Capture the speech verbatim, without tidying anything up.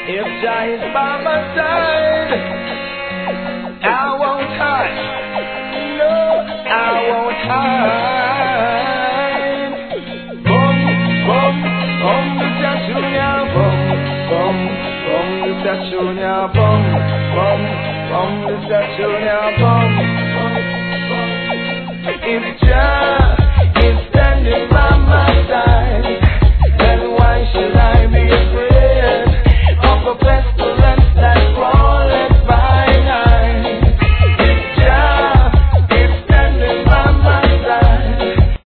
If Jah is by my side, I won't hide. No, I won't hide. Boom, boom, boom, Mister Junior, boom, boom, boom, Mister Junior, boom, boom, boom, Mister Junior, boom, boom, boom. If Jah is standing by my side.